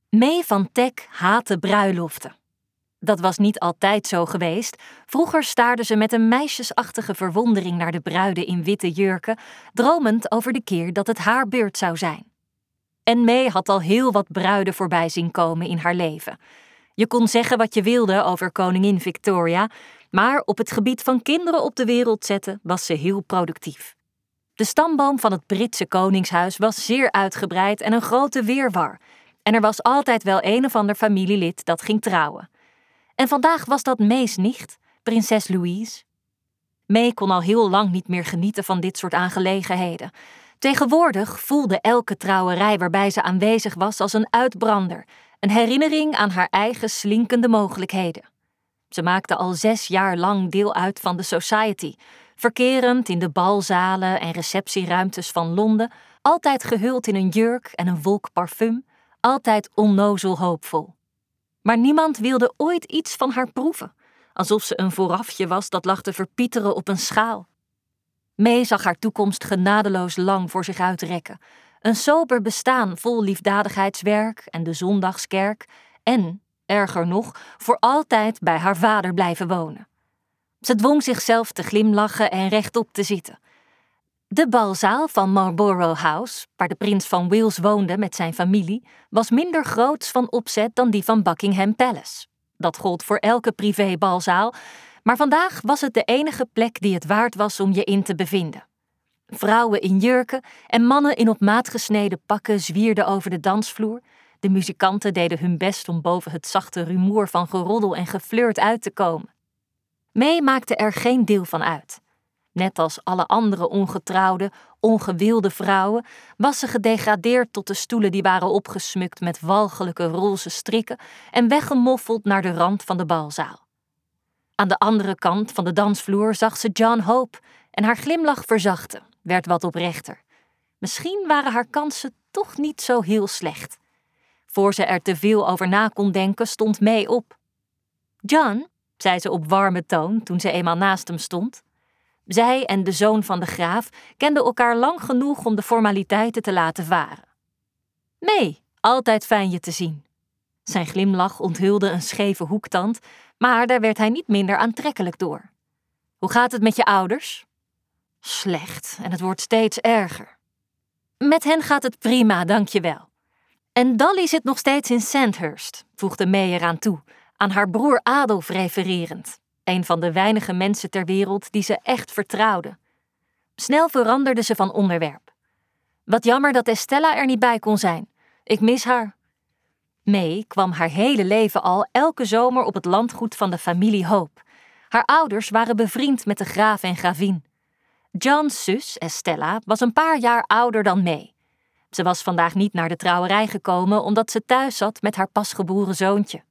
May van Teck haatte bruiloften. Dat was niet altijd zo geweest. Vroeger staarde ze met een meisjesachtige verwondering naar de bruiden in witte jurken, dromend over de keer dat het haar beurt zou zijn. En May had al heel wat bruiden voorbij zien komen in haar leven. Je kon zeggen wat je wilde over koningin Victoria, maar op het gebied van kinderen op de wereld zetten was ze heel productief. De stamboom van het Britse koningshuis was zeer uitgebreid en een grote wirwar. En er was altijd wel een of ander familielid dat ging trouwen. En vandaag was dat May's nicht, prinses Louise. May kon al heel lang niet meer genieten van dit soort aangelegenheden. Tegenwoordig voelde elke trouwerij waarbij ze aanwezig was als een uitbrander, een herinnering aan haar eigen slinkende mogelijkheden. Ze maakte al 6 jaar lang deel uit van de Society, verkerend in de balzalen en receptieruimtes van Londen, altijd gehuld in een jurk en een wolk parfum, altijd onnozel hoopvol. Maar niemand wilde ooit iets van haar proeven, alsof ze een voorafje was dat lag te verpieteren op een schaal. May zag haar toekomst genadeloos lang voor zich uitrekken. Een sober bestaan vol liefdadigheidswerk en de zondagskerk en, erger nog, voor altijd bij haar vader blijven wonen. Ze dwong zichzelf te glimlachen en rechtop te zitten. De balzaal van Marlborough House, waar de prins van Wales woonde met zijn familie, was minder groots van opzet dan die van Buckingham Palace. Dat gold voor elke privébalzaal, maar vandaag was het de enige plek die het waard was om je in te bevinden. Vrouwen in jurken en mannen in op maat gesneden pakken zwierden over de dansvloer. De muzikanten deden hun best om boven het zachte rumoer van geroddel en geflirt uit te komen. May maakte er geen deel van uit. Net als alle andere ongetrouwde, ongewilde vrouwen was ze gedegradeerd tot de stoelen die waren opgesmukt met walgelijke roze strikken en weggemoffeld naar de rand van de balzaal. Aan de andere kant van de dansvloer zag ze John Hope en haar glimlach verzachtte, werd wat oprechter. Misschien waren haar kansen toch niet zo heel slecht. Voor ze er te veel over na kon denken, stond May op. John, zei ze op warme toon toen ze eenmaal naast hem stond. Zij en de zoon van de graaf kenden elkaar lang genoeg om de formaliteiten te laten varen. May, altijd fijn je te zien. Zijn glimlach onthulde een scheve hoektand, maar daar werd hij niet minder aantrekkelijk door. Hoe gaat het met je ouders? Slecht, en het wordt steeds erger. Met hen gaat het prima, dankjewel. En Dolly zit nog steeds in Sandhurst, voegde May eraan toe, aan haar broer Adolf refererend. Een van de weinige mensen ter wereld die ze echt vertrouwde. Snel veranderde ze van onderwerp. Wat jammer dat Estella er niet bij kon zijn. Ik mis haar. May kwam haar hele leven al elke zomer op het landgoed van de familie Hope. Haar ouders waren bevriend met de graaf en gravin. John's zus, Estella, was een paar jaar ouder dan May. Ze was vandaag niet naar de trouwerij gekomen omdat ze thuis zat met haar pasgeboren zoontje.